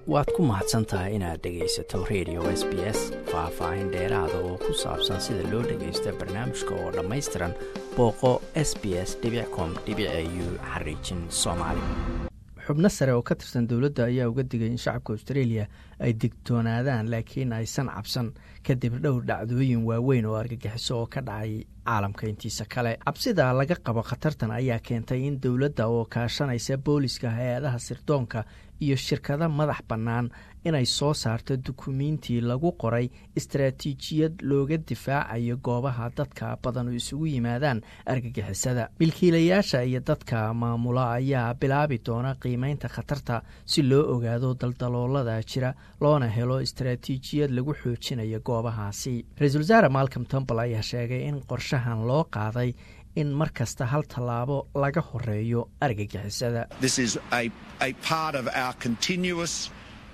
waad ku mahadsantahay inaad dhegaysato radio SBS. faahfaahin dheeraada oo ku saabsan sida loo dhagaysto barnaamijka oo dhammaystiran booqo sbs.com.au/Soomaali. xubno sare oo ka tirsan dowladda ayaa uga digay in shacabka Australia ay digtoonaadaan laakiin aysan cabsan kadib dhowr dhacdooyin waaweyn oo argagixiso oo ka dhacay caalamka intiisa kale. cabsida laga qabo khatartan ayaa keentay in dowladda oo kaashanaysa booliska, hay-adaha sirdoonka iyo shirkada madax bannaan inay soo saarto dukumiintii lagu qoray istaraatiijiyad looga difaacayo goobaha dadka badan oo isugu yimaadaan argagixisada. milkiilayaasha iyo dadka maamula ayaa bilaabi doona qiimaynta khatarta si loo ogaado daldaloolada jira loona helo istaraatiijiyad lagu xoojinayo goobahaasi. ra-iisul wasaare Malcolm Turnbull ayaa sheegay in qorshahan loo qaaday in mar kasta hal tallaabo laga horeeyo argagixisada. This is a part of our continuous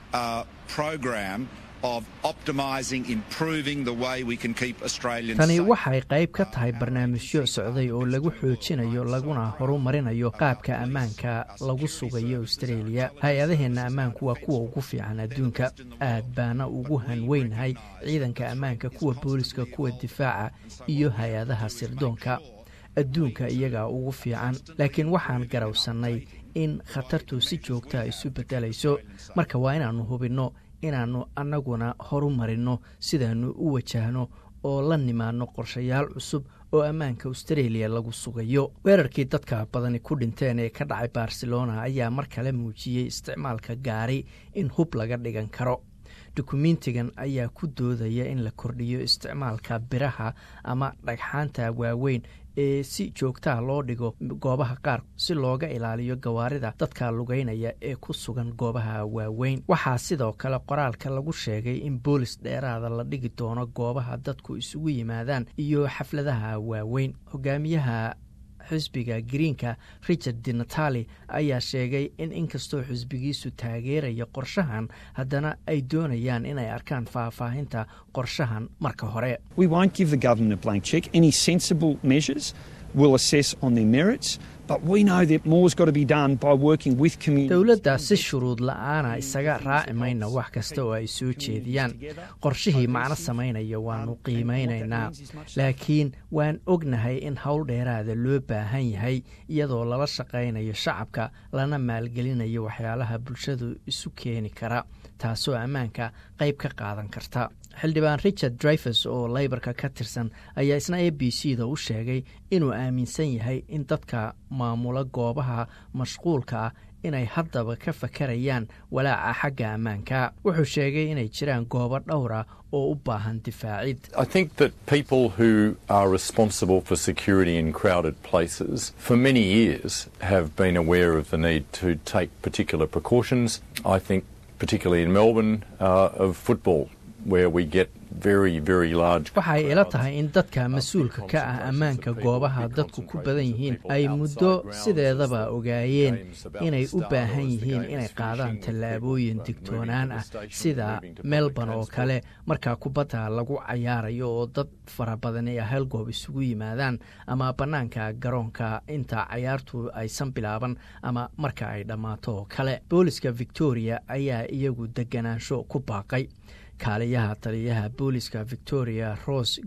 program of optimizing, improving the way we can keep Australians safe. Tani waxay qayb ka tahay barnaamijyo socday oo lagu xoojinayo laguna horumarinayo qaabka ammaanka lagu sugayo Australia. hay-adaheena ammaanku waa kuwa ugu fiican adduunka. aad baana ugu hanweynahay ciidanka ammaanka, kuwa booliska, kuwa difaaca iyo hay-adaha sirdoonka. adduunka iyagaa ugu fiican, laakiin waxaan garawsannay in khatartu si joogta isu beddelayso. marka waa inaannu hubinno inaannu annaguna horumarinno sidaannu u wajahno oo la nimaanno qorshayaal cusub oo ammaanka Australia lagu sugayo. weerarkii dadka badani ku dhinteen ee ka dhacay Barcelona ayaa mar kale muujiyey isticmaalka gaari in hub laga dhigan karo. dukumiintigan ayaa ku doodaya in la kordhiyo isticmaalka biraha ama dhagxaanta waaweyn ee si joogtaa loo dhigo goobaha qaar si looga ilaaliyo gawaarida dadka lugeynaya ee ku sugan goobaha waaweyn. waxaa sidoo kale qoraalka lagu sheegay in boolis dheeraada la dhigi doono goobaha dadku isugu yimaadaan iyo xafladaha waaweyn. hogaamiyaha xisbiga Greenka Richard Di Natale ayaa sheegay in inkastoo xisbigiisu taageerayo qorshahan, haddana ay doonayaan inay arkaan faahfaahinta qorshahan marka hore. We won't give the government a blank check. Any sensible measures will assess on their merits. But we know that more's got to be done by working with communities. dowladda si shuruud la'aana isaga raaci mayna wax kasta oo ay soo jeediyaan. qorshihii macno samaynaya waanu qiimeynaynaa, laakiin waan ognahay in hawl dheeraada loo baahan yahay iyadoo lala shaqaynayo shacabka lana maalgelinayo waxyaalaha bulshadu isu keeni kara, taasoo ammaanka qayb ka qaadan karta. xildhibaan Richard Dreyfus oo Labourka ka tirsan ayaa isna ABC-da u sheegay inuu aaminsan yahay in dadka maamula goobaha mashquulka ah inay haddaba ka fakarayaan walaaca xagga ammaanka. wuxuu sheegay inay jiraan goobo dhowra oo u baahan difaacid. I think that people who are responsible for security in crowded places for many years have been aware of the need to take particular precautions. I think particularly in Melbourne of football, where we get very, very large. waxay ila tahay in dadka mas-uulka ka ah ammaanka goobaha dadku ku badan yihiin ay muddo sideedaba ogaayeen inay u baahan yihiin inay qaadaan tallaabooyin digtoonaan ah, sida Melbourne oo kale marka kubadda lagu cayaarayo oo dad fara badan ay hal goob isugu yimaadaan, ama bannaanka garoonka inta cayaartu aysan bilaaban ama marka ay dhammaato oo kale. booliska Victoria ayaa iyagu deganaansho ku baaqay. kaaliyaha taliyaha booliska Victoria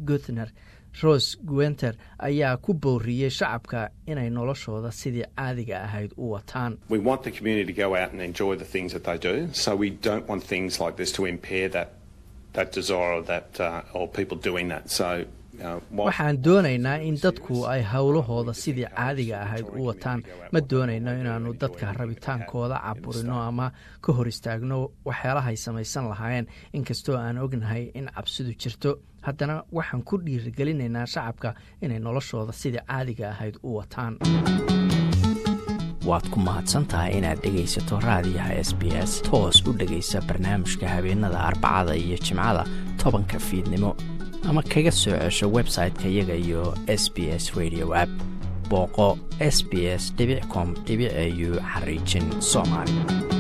Rose Guenter ayaa ku booriyey shacabka inay noloshooda sidii caadiga ahayd u wataan. We want the community to go out and enjoy the things that they do, so we don't want things like this to impair that desire or or people doing that. So waxaan doonaynaa in dadku ay howlahooda sidii caadiga ahayd u wataan. ma doonayno inaannu dadka rabitaankooda caburino ama ka hor istaagno waxyaalahay samaysan lahaayeen. inkastoo aan ognahay in cabsidu jirto, haddana waxaan ku dhiirigelinaynaa shacabka inay noloshooda sidii caadiga ahayd u wataan. waad ku mahadsantahay inaad dhegaysato raadiyaha SBS. toos u dhegaysa barnaamijka habeenada Arbacada iyo Jimcada 10 fiidnimo, ama kaga soo cesho website-ka iyaga iyo SBS Radio app. booqo sbs.com.au/Soomaali.